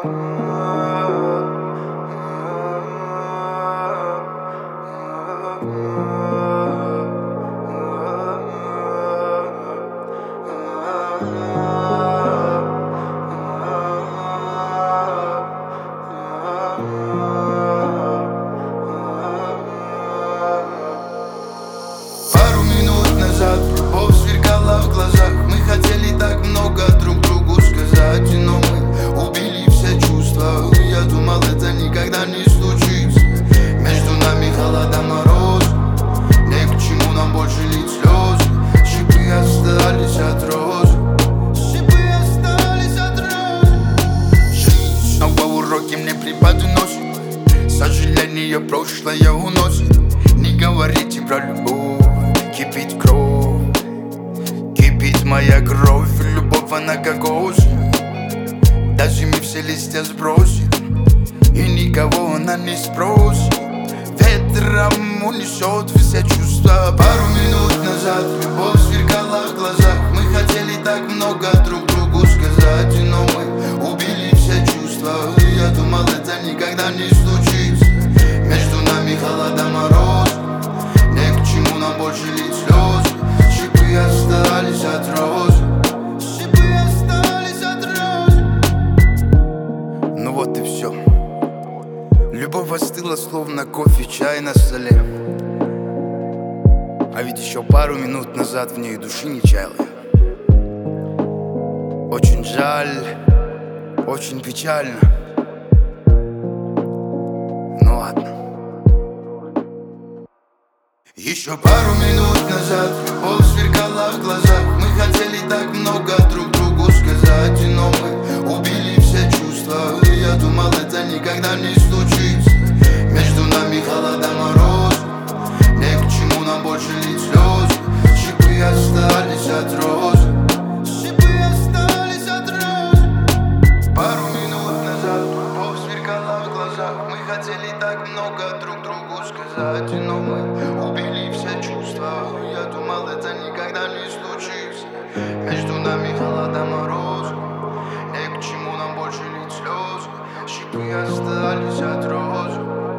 Пару минут назад любовь сверкала в глазах. Мы хотели так много друг другу сказать, но мы убили все чувства. Я думал, это никогда не случится. Между нами холода, мороз. Не к чему нам больше лить слезы. Шипы остались от роз. Жизнь снова уроки мне преподносит. Сожаление прошлое уносит. Не говорите про любовь. Кипит кровь, кипит моя кровь. Любовь, она как осень. Даже мы все листья сбросим, и никого она не спросит. Ветром унесет все чувства. Пару минут назад любовь сверкала в глазах. Мы хотели так много друг другу сказать, но мы убили все чувства. Я думал, это никогда не случится. Между нами холода, мороз. Не к чему нам больше лить слезы. Шипы остались от роз. Шипы остались от роз. Ну вот и все. Любовь остыла, словно кофе, чай на столе. А ведь еще пару минут назад в ней души не чаял я. Очень жаль, очень печально. Ну ладно. Еще пару минут назад любовь сверкала в глазах. Мы хотели так много друг другу сказать, но мы убили все чувства. Я думал, это никогда не случится. Между нами холода, мороз. Не к чему нам больше лить слезы. Шипы остались от роз. Шипы остались от роз. Пару минут назад любовь сверкала в глазах. Мы хотели так много друг другу сказать, но мы убили все чувства. Я думал, это никогда не случится. Между нами холода, мороз. Не к чему нам больше лить слезы. Шипы остались от роз.